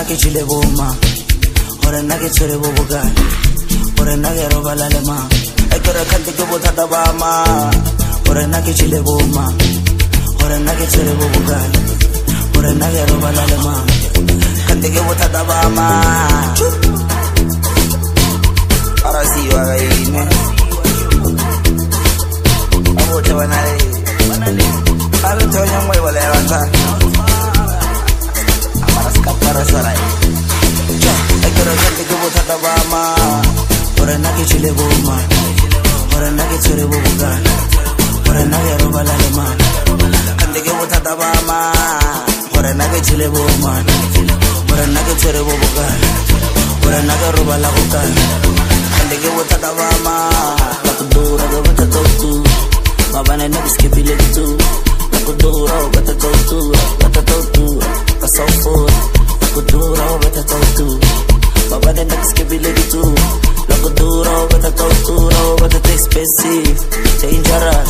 ke chile boma hore nna ke tshwere bo bokae hore nna ke robala le mang e ke re khante ke bothata ba ma hore nna ke chile boma hore nna ke tshwere bo bokae hore nna ke robala le mang khante ke bothata ba ma arasiwa ga ine abo te banale alo te nyangwe wala ranta para sarai ja ekora kante ke bothata ba ma hore nna ke chile boma hore nna ke tshwere bo bokae hore nna ke robala le mang kante ke bothata ba ma hore nna ke chile boma hore nna ke tshwere bo bokae hore nna ke robala bokae kante ke bothata ba ma la kudura go bothata tu mabane na skipile tu la kudura go bothata tu so for kudura bothata tu mabane na skipile tu la kudura bothata tu bothata expensive dangerous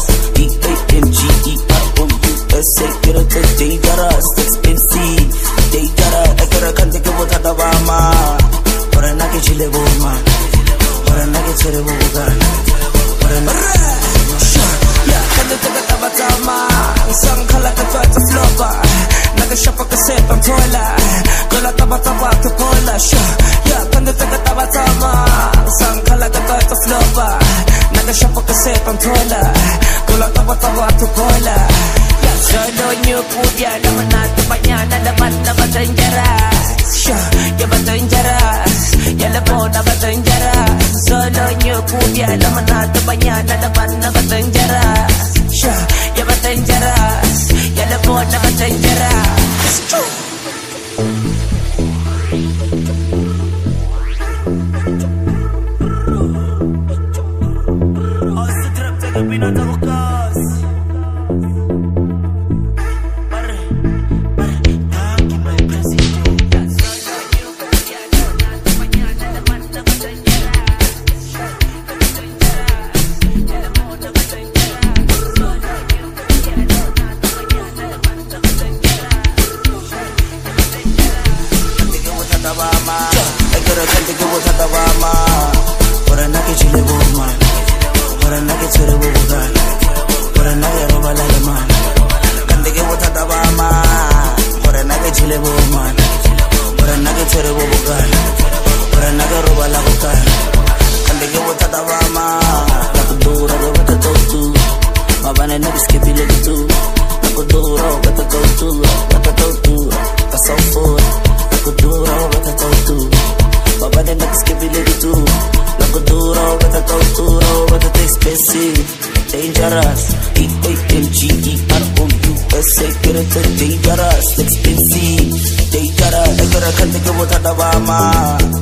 DANGEROUS dangerous expensive dangerous ekora kante ke bothata ba ma hore nna ke chile boma hore nna ke tshwere bo bokae hore nna ya kante ke tabatama sankhala ka tsatsa flopa naga shapa ka sepa thola kola tabataba ke pola sha ya kante ke tabatama sankhala ka tsatsa flopa naga shapa ka sepa thola kola tabataba ke pola ya solo nyu pudia na manat banyana dapat na dangerous sha ya dangerous ya la bona dangerous solo nyu pudia na manat banyana dapat na dangerous sha ya dangerous ya la bona dangerous dangerous dangerous expensive dangerous ekora kante ke bothata ba ma